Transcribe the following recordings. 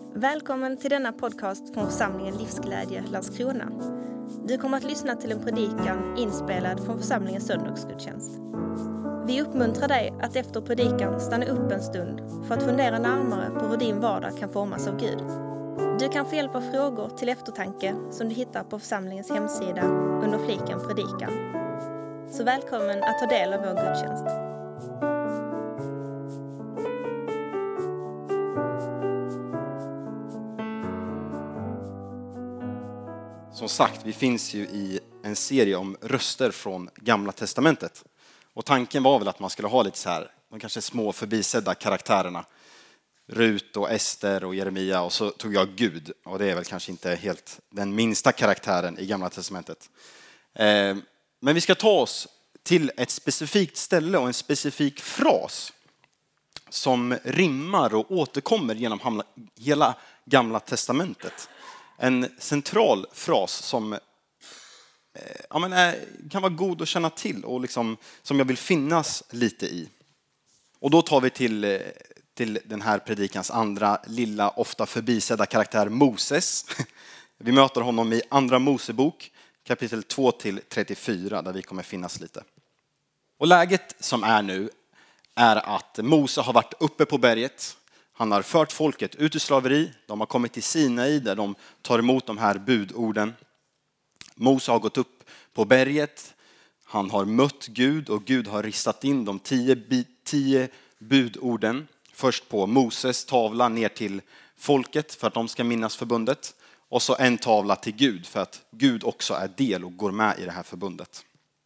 Välkommen till denna podcast från församlingen Livsglädje Landskrona. Du kommer att lyssna till en predikan inspelad från församlingens söndagsgudstjänst. Vi uppmuntrar dig att efter predikan stanna upp en stund för att fundera närmare på hur din vardag kan formas av Gud. Du kan få hjälp av frågor till eftertanke som du hittar på församlingens hemsida under fliken predikan. Så välkommen att ta del av vår gudstjänst. Som sagt, vi finns ju i en serie om röster från Gamla testamentet. Och tanken var väl att man skulle ha lite så här, de kanske små förbisedda karaktärerna. Rut och Ester och Jeremia, och så tog jag Gud. Och det är väl kanske inte helt den minsta karaktären i Gamla testamentet. Men vi ska ta oss till ett specifikt ställe och en specifik fras som rimmar och återkommer genom hela Gamla testamentet. En central fras som kan vara god att känna till och liksom, som jag vill finnas lite i. Och då tar vi till den här predikans andra lilla, ofta förbisedda karaktär, Moses. Vi möter honom i Andra Mosebok, kapitel 2-34, där vi kommer finnas lite. Och läget som är nu är att Mose har varit uppe på berget. Han har fört folket ut ur slaveri. De har kommit till Sinai där de tar emot de här budorden. Mose har gått upp på berget. Han har mött Gud och Gud har ristat in de 10 budorden. Först på Moses tavla ner till folket för att de ska minnas förbundet. Och så en tavla till Gud för att Gud också är del och går med i det här förbundet.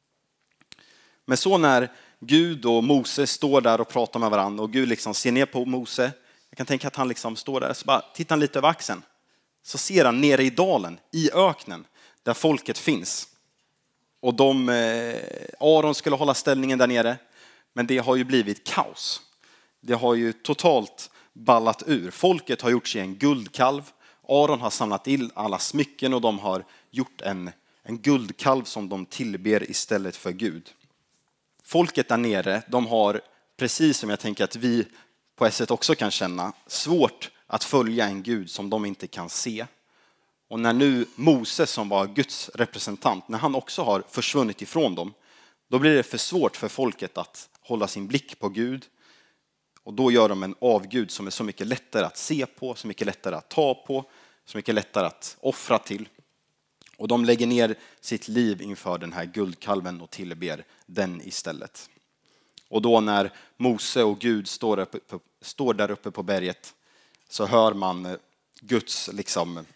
Men så när Gud och Mose står där och pratar med varandra och Gud liksom ser ner på Mose. Jag kan tänka att han liksom står där, så bara tittar han lite över axeln. Så ser han nere i dalen, i öknen, där folket finns. Och Aron skulle hålla ställningen där nere, men det har ju blivit kaos. Det har ju totalt ballat ur. Folket har gjort sig en guldkalv. Aron har samlat in alla smycken och de har gjort en guldkalv som de tillber istället för Gud. Folket där nere, de har, precis som jag tänker att vi på ett sätt också kan känna, svårt att följa en Gud som de inte kan se. Och när nu Moses, som var Guds representant, när han också har försvunnit ifrån dem, då blir det för svårt för folket att hålla sin blick på Gud. Och då gör de en avgud som är så mycket lättare att se på, så mycket lättare att ta på, så mycket lättare att offra till. Och de lägger ner sitt liv inför den här guldkalven och tillber den istället. Och då när Mose och Gud står där uppe på berget så hör man Guds liksom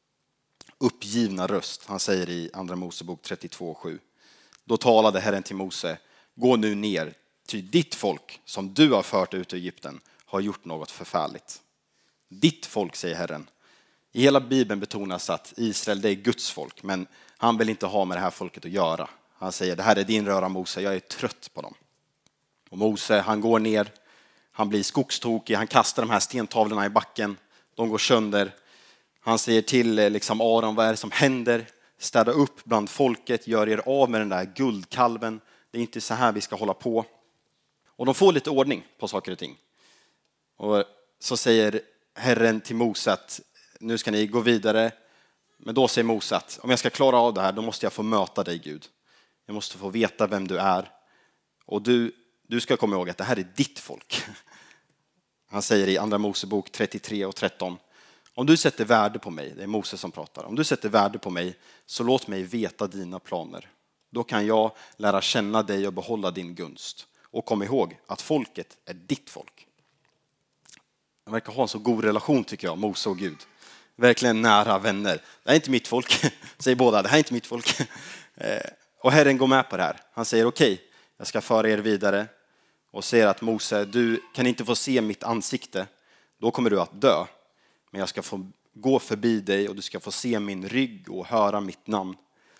uppgivna röst. Han säger i Andra Mosebok 32:7. Då talade Herren till Mose: gå nu ner, ty ditt folk som du har fört ut ur Egypten har gjort något förfärligt. Ditt folk, säger Herren. I hela Bibeln betonas att Israel, det är Guds folk, men han vill inte ha med det här folket att göra. Han säger: det här är din röra, Mose, jag är trött på dem. Och Mose, han går ner, han blir skogstokig, han kastar de här stentavlorna i backen, de går sönder. Han säger till liksom Aron: vad är det som händer? Städa upp bland folket, gör er av med den där guldkalven. Det är inte så här vi ska hålla på. Och de får lite ordning på saker och ting. Och så säger Herren till Mose att nu ska ni gå vidare. Men då säger Mose att om jag ska klara av det här, då måste jag få möta dig, Gud. Jag måste få veta vem du är. Och du ska komma ihåg att det här är ditt folk. Han säger i Andra Mosebok 33:13. Om du sätter värde på mig, det är Moses som pratar. Om du sätter värde på mig, så låt mig veta dina planer. Då kan jag lära känna dig och behålla din gunst. Och kom ihåg att folket är ditt folk. Jag verkar ha en så god relation, tycker jag, Mose och Gud. Verkligen nära vänner. Det här är inte mitt folk, säger båda. Det här är inte mitt folk. Och Herren går med på det här. Han säger: okej, jag ska föra er vidare. Och säger att Mose, du kan inte få se mitt ansikte. Då kommer du att dö. Men jag ska få gå förbi dig och du ska få se min rygg och höra mitt namn.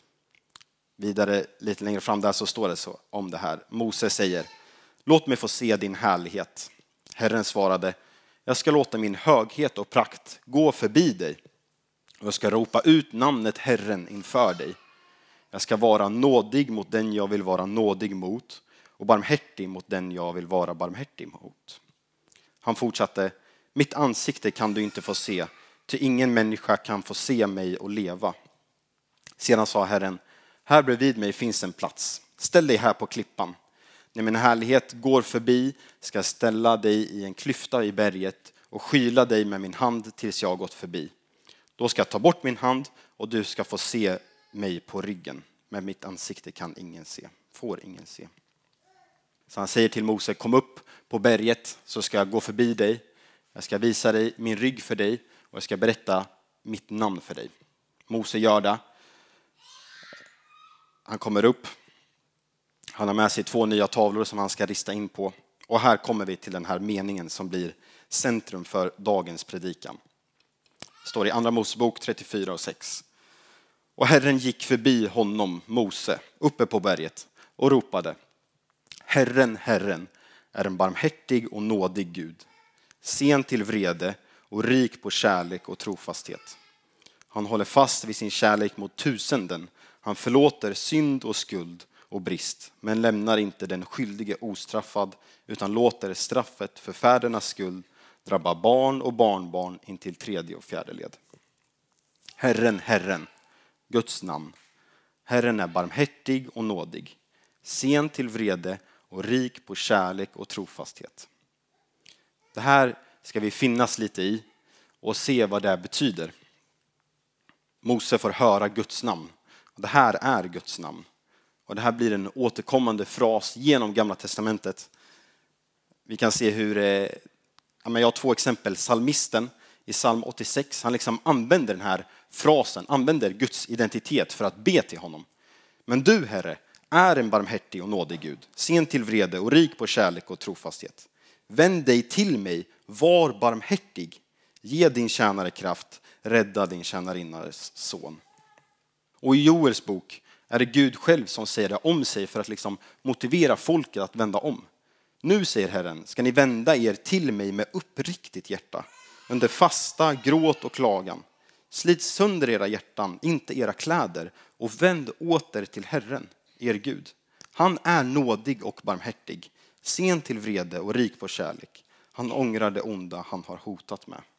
Vidare lite längre fram där så står det så om det här. Mose säger: låt mig få se din härlighet. Herren svarade: jag ska låta min höghet och prakt gå förbi dig. Och jag ska ropa ut namnet Herren inför dig. Jag ska vara nådig mot den jag vill vara nådig mot. Och barmhärtig mot den jag vill vara barmhärtig mot. Han fortsatte: Mitt ansikte kan du inte få se, ty ingen människa kan få se mig och leva. Sedan sa Herren, här bredvid mig finns en plats. Ställ dig här på klippan. När min härlighet går förbi ska jag ställa dig i en klyfta i berget och skyla dig med min hand tills jag har gått förbi. Då ska jag ta bort min hand och du ska få se mig på ryggen. Men mitt ansikte kan ingen se, får ingen se. Så han säger till Mose, kom upp på berget så ska jag gå förbi dig. Jag ska visa dig min rygg för dig och jag ska berätta mitt namn för dig. Mose gör det. Han kommer upp. Han har med sig 2 nya tavlor som han ska rista in på. Och här kommer vi till den här meningen som blir centrum för dagens predikan. Det står i Andra Mosebok 34 och 6. Och Herren gick förbi honom, Mose, uppe på berget och ropade. Herren, Herren är en barmhärtig och nådig Gud, sen till vrede och rik på kärlek och trofasthet. Han håller fast vid sin kärlek mot tusenden. Han förlåter synd och skuld och brist, men lämnar inte den skyldige ostraffad, utan låter straffet för fädernas skuld drabba barn och barnbarn in till 3:e och 4:e led. Herren, Herren, Guds namn. Herren är barmhärtig och nådig, sen till vrede och rik på kärlek och trofasthet. Det här ska vi finnas lite i och se vad det betyder. Mose får höra Guds namn. Och det här är Guds namn. Och det här blir en återkommande fras genom Gamla testamentet. Vi kan se hur, jag har 2 exempel. Psalmisten i psalm 86, han liksom använder den här frasen, använder Guds identitet för att be till honom. Men du, Herre, är en barmhärtig och nådig Gud, sen till vrede och rik på kärlek och trofasthet. Vänd dig till mig, var barmhärtig. Ge din tjänare kraft, rädda din tjänarinnares son. Och i Joels bok är det Gud själv som säger det om sig för att liksom motivera folket att vända om. Nu, säger Herren, ska ni vända er till mig med uppriktigt hjärta, under fasta, gråt och klagan. Slit sönder era hjärtan, inte era kläder, och vänd åter till Herren, er Gud. Han är nådig och barmhärtig, sen till vrede och rik på kärlek. Han ångrar det onda han har hotat med.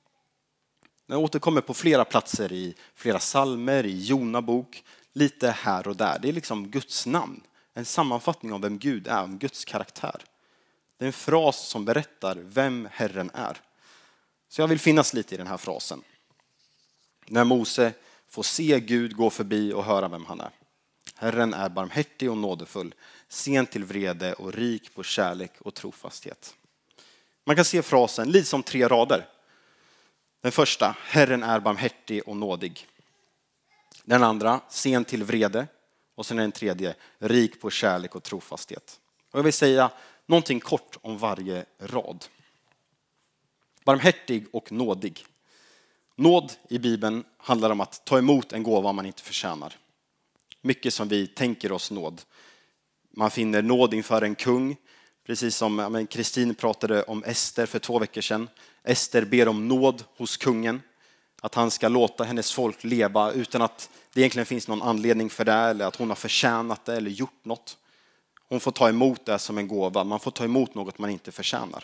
Den återkommer på flera platser i flera psalmer, i Jona bok, lite här och där. Det är liksom Guds namn, en sammanfattning av vem Gud är, om Guds karaktär. Det är en fras som berättar vem Herren är. Så jag vill finnas lite i den här frasen. När Mose får se Gud gå förbi och höra vem han är. Herren är barmhärtig och nådefull, sen till vrede och rik på kärlek och trofasthet. Man kan se frasen lite som 3 rader. Den första, Herren är barmhärtig och nådig. Den andra, sen till vrede. Och sen den tredje, rik på kärlek och trofasthet. Och jag vill säga någonting kort om varje rad. Barmhärtig och nådig. Nåd i Bibeln handlar om att ta emot en gåva man inte förtjänar. Mycket som vi tänker oss nåd. Man finner nåd inför en kung. Precis som Kristin pratade om Ester för 2 veckor sedan. Ester ber om nåd hos kungen. Att han ska låta hennes folk leva utan att det egentligen finns någon anledning för det. Eller att hon har förtjänat det eller gjort något. Hon får ta emot det som en gåva. Man får ta emot något man inte förtjänar.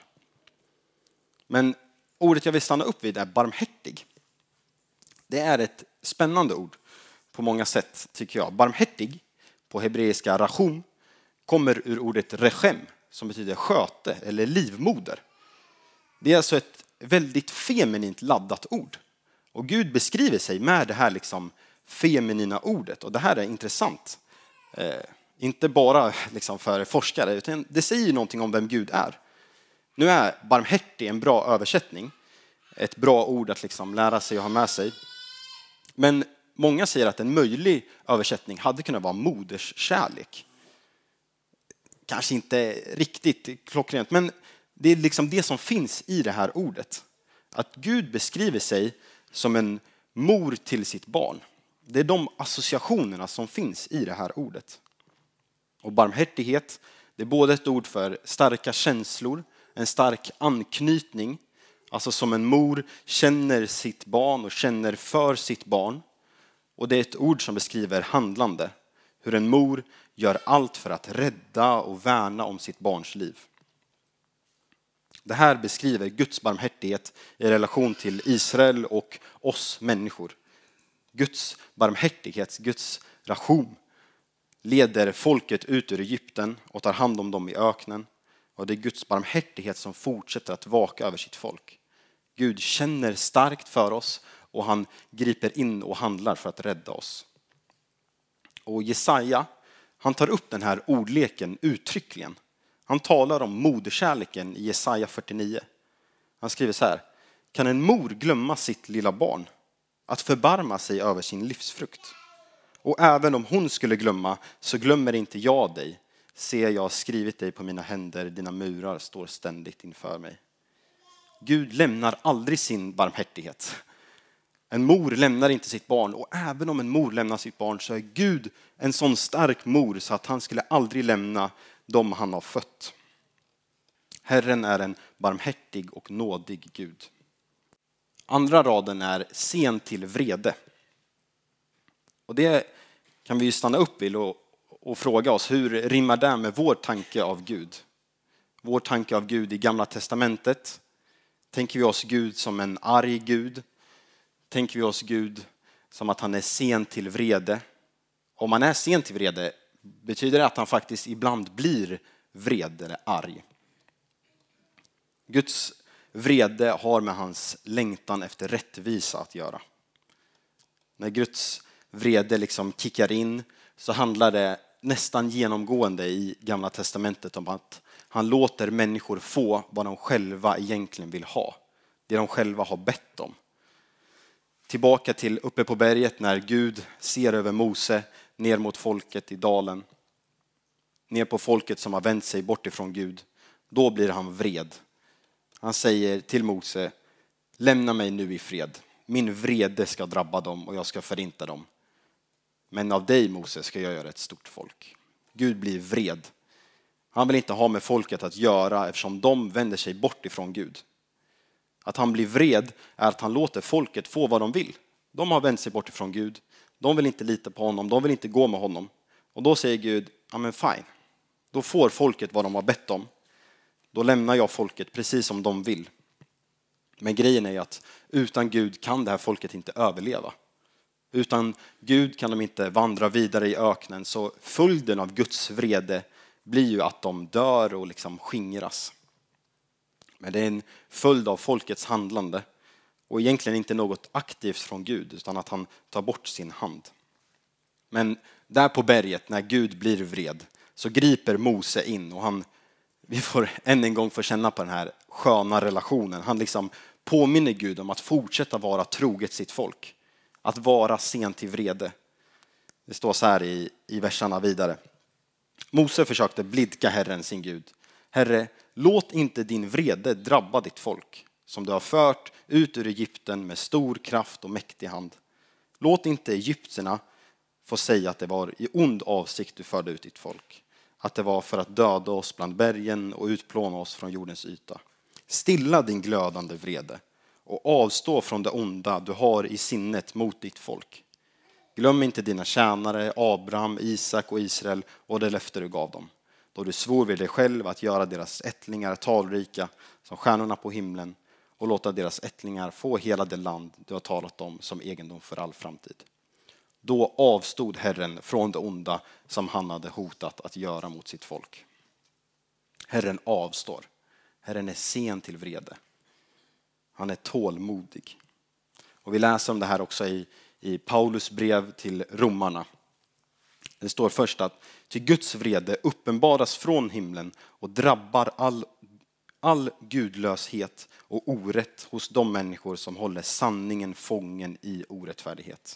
Men ordet jag vill stanna upp vid är barmhärtig. Det är ett spännande ord på många sätt tycker jag. Barmhärtig på hebreiska rachum kommer ur ordet rechem som betyder sköte eller livmoder. Det är alltså ett väldigt feminint laddat ord. Och Gud beskriver sig med det här liksom feminina ordet. Och det här är intressant. Inte bara liksom för forskare utan det säger någonting om vem Gud är. Nu är barmhärtig en bra översättning. Ett bra ord att liksom lära sig och ha med sig. Men många säger att en möjlig översättning hade kunnat vara moderskärlek. Kanske inte riktigt klockrent, men det är liksom det som finns i det här ordet. Att Gud beskriver sig som en mor till sitt barn. Det är de associationerna som finns i det här ordet. Och barmhärtighet, det är både ett ord för starka känslor, en stark anknytning. Alltså som en mor känner sitt barn och känner för sitt barn. Och det är ett ord som beskriver handlande. Hur en mor gör allt för att rädda och värna om sitt barns liv. Det här beskriver Guds barmhärtighet i relation till Israel och oss människor. Guds barmhärtighet, Guds ration leder folket ut ur Egypten och tar hand om dem i öknen. Och det är Guds barmhärtighet som fortsätter att vaka över sitt folk. Gud känner starkt för oss och han griper in och handlar för att rädda oss. Och Jesaja, han tar upp den här ordleken uttryckligen. Han talar om moderkärleken i Jesaja 49. Han skriver så här: kan en mor glömma sitt lilla barn, att förbarma sig över sin livsfrukt? Och även om hon skulle glömma, så glömmer inte jag dig. Se, jag har skrivit dig på mina händer, dina murar står ständigt inför mig. Gud lämnar aldrig sin barmhärtighet. En mor lämnar inte sitt barn, och även om en mor lämnar sitt barn så är Gud en sån stark mor så att han skulle aldrig lämna dem han har fött. Herren är en barmhärtig och nådig Gud. Andra raden är sen till vrede. Och det kan vi ju stanna upp vid och fråga oss, hur rimmar det med vår tanke av Gud? Vår tanke av Gud i Gamla testamentet. Tänker vi oss Gud som en arg Gud? Tänker vi oss Gud som att han är sen till vrede? Om han är sen till vrede, betyder det att han faktiskt ibland blir vred eller arg? Guds vrede har med hans längtan efter rättvisa att göra. När Guds vrede liksom kickar in så handlar det nästan genomgående i Gamla testamentet om att han låter människor få vad de själva egentligen vill ha. Det de själva har bett om. Tillbaka till uppe på berget när Gud ser över Mose ner mot folket i dalen. Ner på folket som har vänt sig bort ifrån Gud. Då blir han vred. Han säger till Mose: lämna mig nu i fred. Min vrede ska drabba dem och jag ska förinta dem. Men av dig, Mose, ska jag göra ett stort folk. Gud blir vred. Han vill inte ha med folket att göra eftersom de vänder sig bort ifrån Gud. Att han blir vred är att han låter folket få vad de vill. De har vänt sig bort ifrån Gud. De vill inte lita på honom. De vill inte gå med honom. Och då säger Gud: ja men fine. Då får folket vad de har bett om. Då lämnar jag folket precis som de vill. Men grejen är ju att utan Gud kan det här folket inte överleva. Utan Gud kan de inte vandra vidare i öknen. Så följden av Guds vrede blir ju att de dör och liksom skingras. Men det är en följd av folkets handlande. Och egentligen inte något aktivt från Gud, utan att han tar bort sin hand. Men där på berget, när Gud blir vred, så griper Mose in. Och vi får än en gång få känna på den här sköna relationen. Han liksom påminner Gud om att fortsätta vara troget sitt folk. Att vara sen till vrede. Det står så här i verserna vidare. Mose försökte blidka Herren sin Gud. Herre, låt inte din vrede drabba ditt folk, som du har fört ut ur Egypten med stor kraft och mäktig hand. Låt inte egyptierna få säga att det var i ond avsikt du förde ut ditt folk. Att det var för att döda oss bland bergen och utplåna oss från jordens yta. Stilla din glödande vrede och avstå från det onda du har i sinnet mot ditt folk. Glöm inte dina tjänare Abraham, Isak och Israel och det löfte du gav dem. Då du svor vid dig själv att göra deras ättlingar talrika som stjärnorna på himlen och låta deras ättlingar få hela det land du har talat om som egendom för all framtid. Då avstod Herren från det onda som han hade hotat att göra mot sitt folk. Herren avstår. Herren är sen till vrede. Han är tålmodig. Och vi läser om det här också i Paulus brev till romarna. Det står först att till Guds vrede uppenbaras från himlen och drabbar all gudlöshet och orätt hos de människor som håller sanningen fången i orättfärdighet.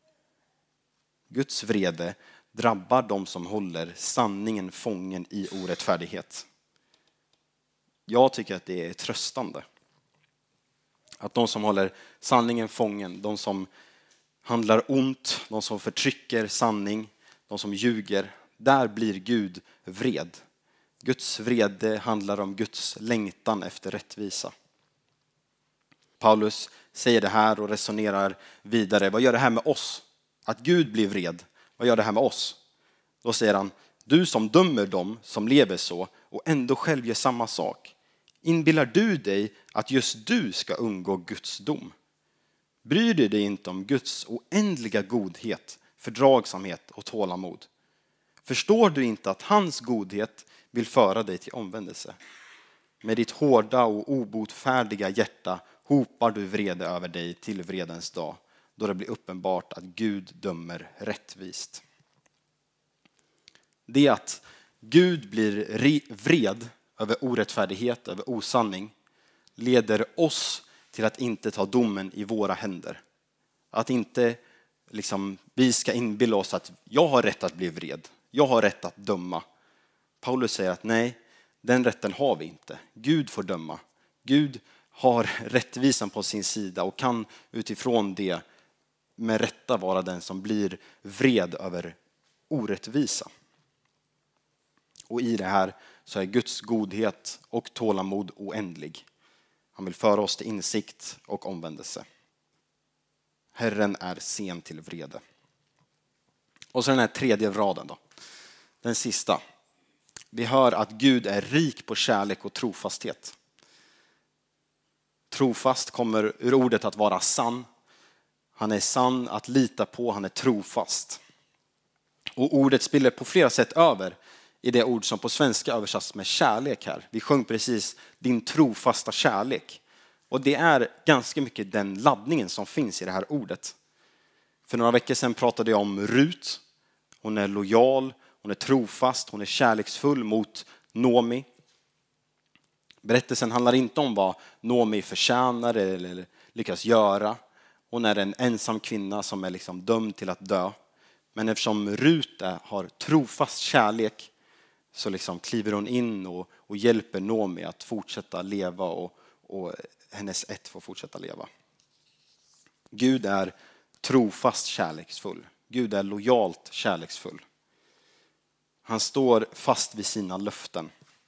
Guds vrede drabbar de som håller sanningen fången i orättfärdighet. Jag tycker att det är tröstande. Att de som håller sanningen fången, de som handlar ont, de som förtrycker sanning, de som ljuger, där blir Gud vred. Guds vrede handlar om Guds längtan efter rättvisa. Paulus säger det här och resonerar vidare. Vad gör det här med oss? Att Gud blir vred, vad gör det här med oss? Då säger han: du som dömer dem som lever så och ändå själv gör samma sak. Inbillar du dig att just du ska undgå Guds dom? Bryr du dig inte om Guds oändliga godhet, fördragsamhet och tålamod? Förstår du inte att hans godhet vill föra dig till omvändelse? Med ditt hårda och obotfärdiga hjärta hopar du vrede över dig till vredens dag, då det blir uppenbart att Gud dömer rättvist. Det att Gud blir vred över orättfärdighet, över osanning, leder oss till att inte ta domen i våra händer. Att inte vi ska inbilla oss att jag har rätt att bli vred, jag har rätt att döma. Paulus säger att nej, den rätten har vi inte. Gud får döma. Gud har rättvisan på sin sida och kan utifrån det med rätta vara den som blir vred över orättvisa. Och i det här så är Guds godhet och tålamod oändlig. Han vill föra oss till insikt och omvändelse. Herren är sen till vrede. Och så den här tredje raden då. Den sista. Vi hör att Gud är rik på kärlek och trofasthet. Trofast kommer ur ordet att vara sann. Han är sann att lita på, han är trofast. Och ordet spiller på flera sätt över i det ord som på svenska översatts med kärlek här. Vi sjöng precis din trofasta kärlek. Och det är ganska mycket den laddningen som finns i det här ordet. För några veckor sedan pratade jag om Rut. Hon är lojal, hon är trofast, hon är kärleksfull mot Nomi. Berättelsen handlar inte om vad Nomi förtjänar eller lyckas göra. Hon är en ensam kvinna som är dömd till att dö. Men eftersom Rut har trofast kärlek så kliver hon in och hjälper Nomi att fortsätta leva och hennes ett får fortsätta leva. Gud är trofast kärleksfull. Gud är lojalt kärleksfull. Han står fast vid sina löften.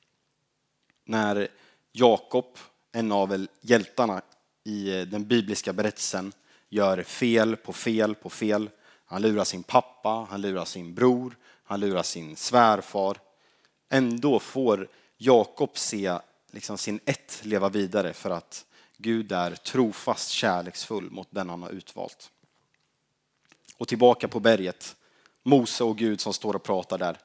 När Jakob, en av hjältarna i den bibliska berättelsen, gör fel på fel på fel. Han lurar sin pappa, han lurar sin bror, han lurar sin svärfar. Ändå får Jakob se sin ett leva vidare för att Gud är trofast kärleksfull mot den han har utvalt. Och tillbaka på berget, Mose och Gud som står och pratar där.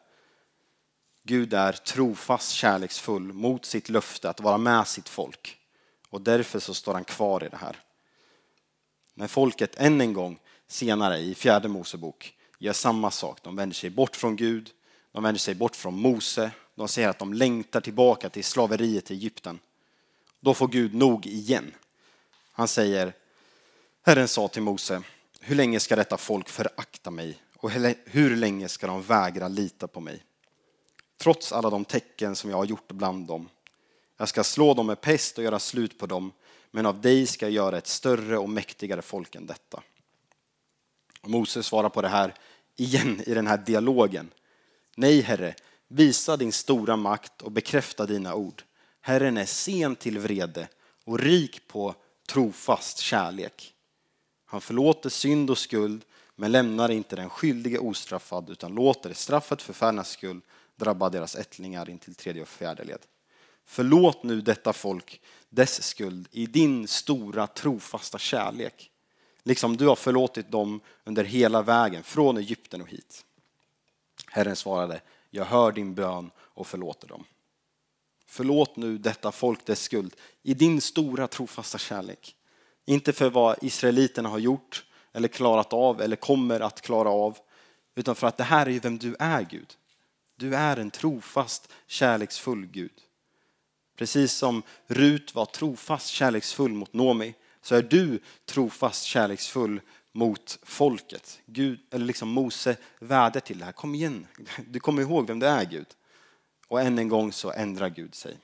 Gud är trofast kärleksfull mot sitt löfte att vara med sitt folk. Och därför så står han kvar i det här. När folket än en gång senare i 4:e Mosebok gör samma sak. De vänder sig bort från Gud, de vänder sig bort från Mose. De säger att de längtar tillbaka till slaveriet i Egypten. Då får Gud nog igen. Han säger, Herren sa till Mose, hur länge ska detta folk förakta mig och hur länge ska de vägra lita på mig? Trots alla de tecken som jag har gjort bland dem. Jag ska slå dem med pest och göra slut på dem, men av dig ska jag göra ett större och mäktigare folk än detta. Och Moses svarar på det här igen i den här dialogen. Nej, Herre, visa din stora makt och bekräfta dina ord. Herren är sen till vrede och rik på trofast kärlek. Han förlåter synd och skuld, men lämnar inte den skyldige ostraffad, utan låter straffet för färnas skull drabba deras ättlingar in till 3:e och 4:e led. Förlåt nu detta folk dess skuld i din stora trofasta kärlek, liksom du har förlåtit dem under hela vägen från Egypten och hit. Herren svarade, jag hör din bön och förlåter dem. Förlåt nu detta folk dess skuld i din stora trofasta kärlek. Inte för vad israeliterna har gjort eller klarat av eller kommer att klara av, utan för att det här är ju vem du är, Gud. Du är en trofast, kärleksfull Gud. Precis som Rut var trofast, kärleksfull mot Nomi, så är du trofast, kärleksfull mot folket. Gud, eller Mose vädjar till det här. Kom igen, du kommer ihåg vem du är, Gud. Och än en gång så ändrar Gud sig.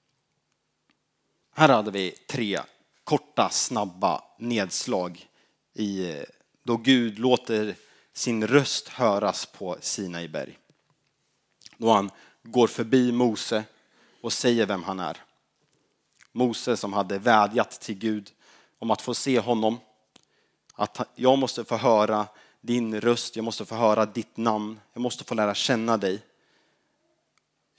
Här hade vi 3 korta, snabba nedslag då Gud låter sin röst höras på Sinai berg. Då han går förbi Mose och säger vem han är. Mose som hade vädjat till Gud om att få se honom. Att jag måste få höra din röst, jag måste få höra ditt namn, jag måste få lära känna dig.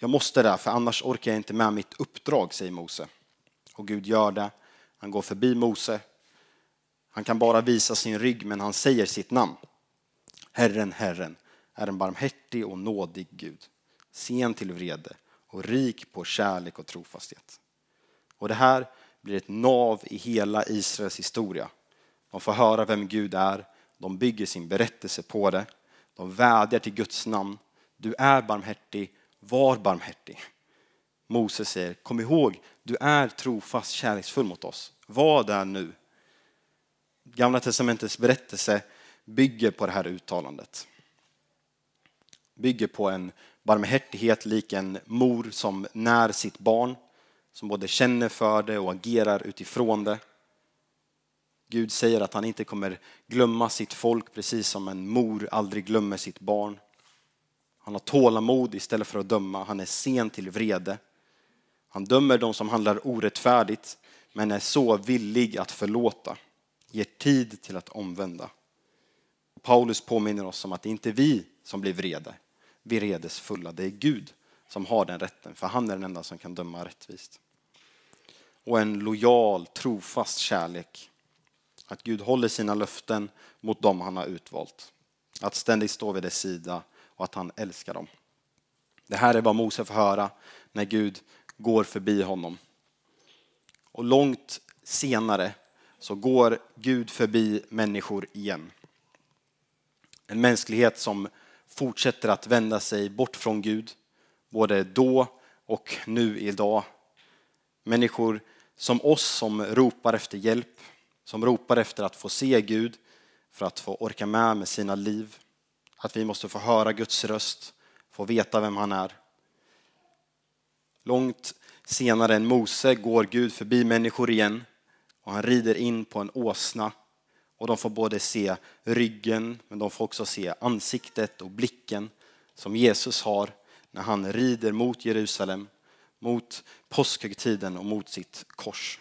Jag måste det, för annars orkar jag inte med mitt uppdrag, säger Mose. Och Gud gör det. Han går förbi Mose. Han kan bara visa sin rygg, men han säger sitt namn. Herren, Herren, är en barmhärtig och nådig Gud, sen till vrede och rik på kärlek och trofasthet. Och det här blir ett nav i hela Israels historia. De får höra vem Gud är. De bygger sin berättelse på det. De vädjar till Guds namn. Du är barmhärtig, var barmhärtig. Moses säger, kom ihåg, du är trofast kärleksfull mot oss. Var där nu. Gamla testamentets berättelse bygger på det här uttalandet. Bygger på en barmhärtighet lik en mor som när sitt barn. Som både känner för det och agerar utifrån det. Gud säger att han inte kommer glömma sitt folk precis som en mor aldrig glömmer sitt barn. Han har tålamod istället för att döma. Han är sen till vrede. Han dömer de som handlar orättfärdigt men är så villig att förlåta. Ger tid till att omvända. Paulus påminner oss om att det inte är vi som blir vredesfulla. Det är Gud som har den rätten, för han är den enda som kan döma rättvist. Och en lojal, trofast kärlek. Att Gud håller sina löften mot dem han har utvalt. Att ständigt stå vid dess sida och att han älskar dem. Det här är vad Mose får höra när Gud går förbi honom. Och långt senare så går Gud förbi människor igen. En mänsklighet som fortsätter att vända sig bort från Gud. Både då och nu idag. Människor som oss som ropar efter hjälp. Som ropar efter att få se Gud. För att få orka med sina liv. Att vi måste få höra Guds röst. Få veta vem han är. Långt senare än Mose går Gud förbi människor igen. Och han rider in på en åsna. Och de får både se ryggen, men de får också se ansiktet och blicken som Jesus har när han rider mot Jerusalem, mot påskhögtiden och mot sitt kors.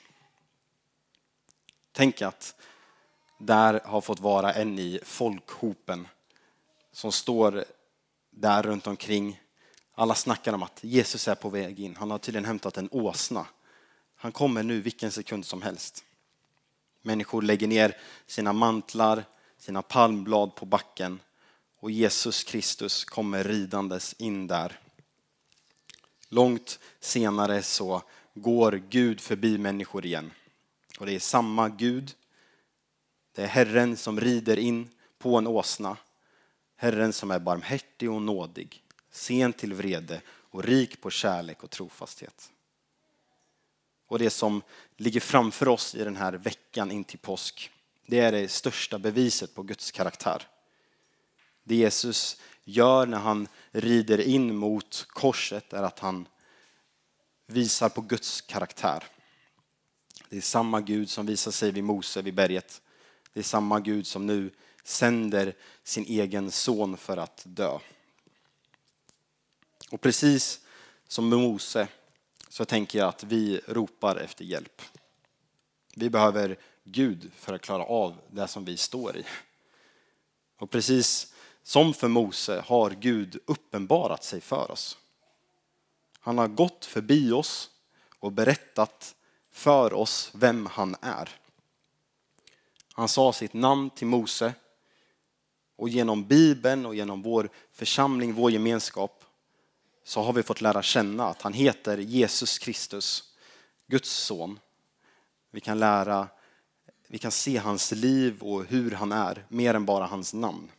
Tänk att där har fått vara en i folkhopen som står där runt omkring. Alla snackar om att Jesus är på väg in. Han har tydligen hämtat en åsna. Han kommer nu vilken sekund som helst. Människor lägger ner sina mantlar, sina palmblad på backen och Jesus Kristus kommer ridandes in där. Långt senare så går Gud förbi människor igen. Och det är samma Gud. Det är Herren som rider in på en åsna. Herren som är barmhärtig och nådig, sen till vrede och rik på kärlek och trofasthet. Och det som ligger framför oss i den här veckan in till påsk, det är det största beviset på Guds karaktär. Det Jesus gör när han rider in mot korset är att han visar på Guds karaktär. Det är samma Gud som visar sig vid Mose vid berget. Det är samma Gud som nu sänder sin egen son för att dö. Och precis som med Mose så tänker jag att vi ropar efter hjälp. Vi behöver Gud för att klara av det som vi står i. Och precis som för Mose har Gud uppenbarat sig för oss. Han har gått förbi oss och berättat för oss vem han är. Han sa sitt namn till Mose. Och genom Bibeln och genom vår församling, vår gemenskap, så har vi fått lära känna att han heter Jesus Kristus, Guds son. Vi kan se hans liv och hur han är, mer än bara hans namn.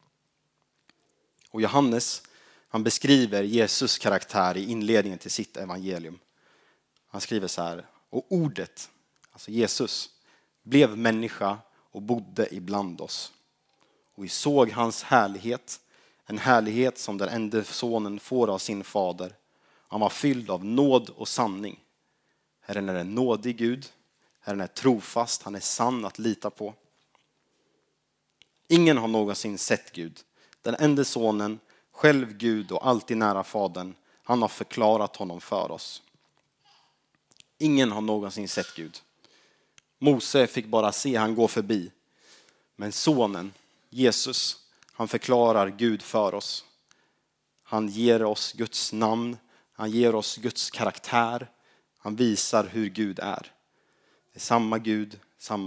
Och Johannes, han beskriver Jesus karaktär i inledningen till sitt evangelium. Han skriver så här: och ordet, alltså Jesus, blev människa och bodde ibland oss. Och vi såg hans härlighet, en härlighet som den enda sonen får av sin fader. Han var fylld av nåd och sanning. Herren är en nådig Gud. Herren är trofast, han är sann att lita på. Ingen har någonsin sett Gud. Den enda sonen, själv Gud och alltid nära fadern, han har förklarat honom för oss. Ingen har någonsin sett Gud. Mose fick bara se han gå förbi. Men sonen, Jesus, han förklarar Gud för oss. Han ger oss Guds namn. Han ger oss Guds karaktär. Han visar hur Gud är. Det är samma Gud,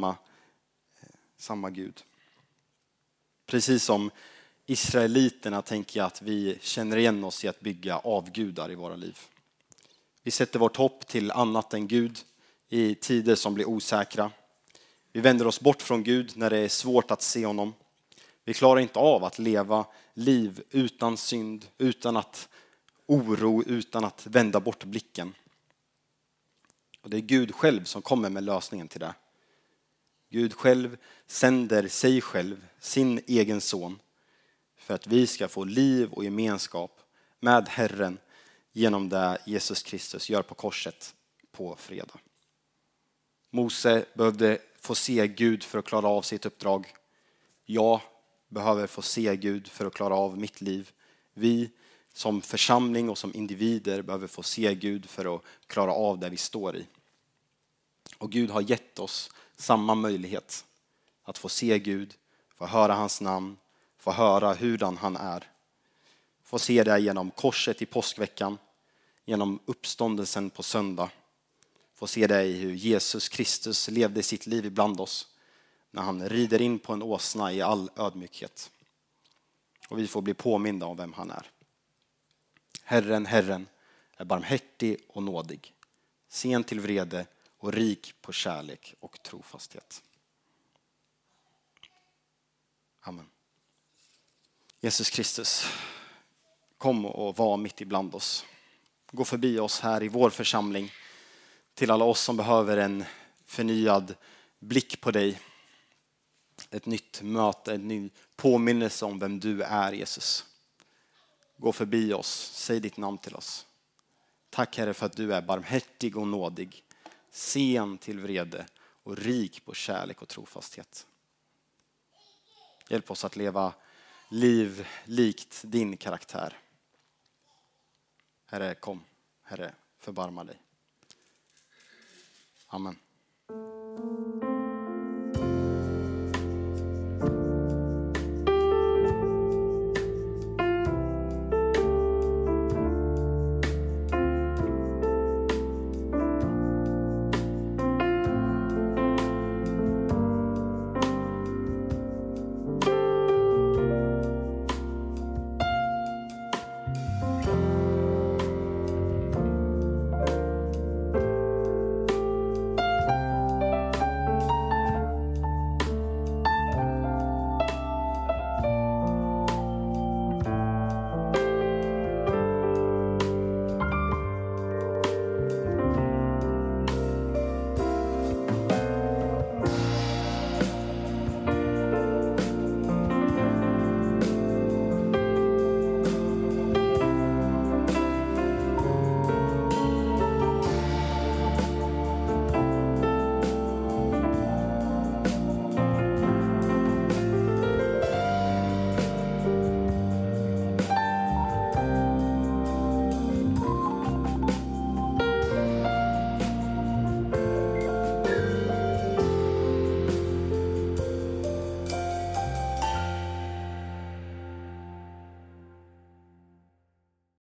samma Gud. Precis som israeliterna tänker jag att vi känner igen oss i att bygga avgudar i våra liv. Vi sätter vårt hopp till annat än Gud i tider som blir osäkra. Vi vänder oss bort från Gud när det är svårt att se honom. Vi klarar inte av att leva liv utan synd, utan att oro, utan att vända bort blicken. Och det är Gud själv som kommer med lösningen till det. Gud själv sänder sig själv, sin egen son, för att vi ska få liv och gemenskap med Herren genom det Jesus Kristus gör på korset på fredag. Mose behövde få se Gud för att klara av sitt uppdrag. Jag behöver få se Gud för att klara av mitt liv. Vi som församling och som individer behöver få se Gud för att klara av det vi står i. Och Gud har gett oss samma möjlighet att få se Gud, få höra hans namn, få höra hurdan han är. Få se det genom korset i påskveckan, genom uppståndelsen på söndag. Få se det i hur Jesus Kristus levde sitt liv ibland oss när han rider in på en åsna i all ödmjukhet. Och vi får bli påminda om vem han är. Herren, Herren är barmhärtig och nådig, sen till vrede och rik på kärlek och trofasthet. Amen. Jesus Kristus, kom och var mitt ibland oss. Gå förbi oss här i vår församling. Till alla oss som behöver en förnyad blick på dig. Ett nytt möte, en ny påminnelse om vem du är, Jesus. Gå förbi oss, säg ditt namn till oss. Tack Herre för att du är barmhärtig och nådig, sen till vrede och rik på kärlek och trofasthet. Hjälp oss att leva liv likt din karaktär. Herre, kom. Herre, förbarma dig. Amen.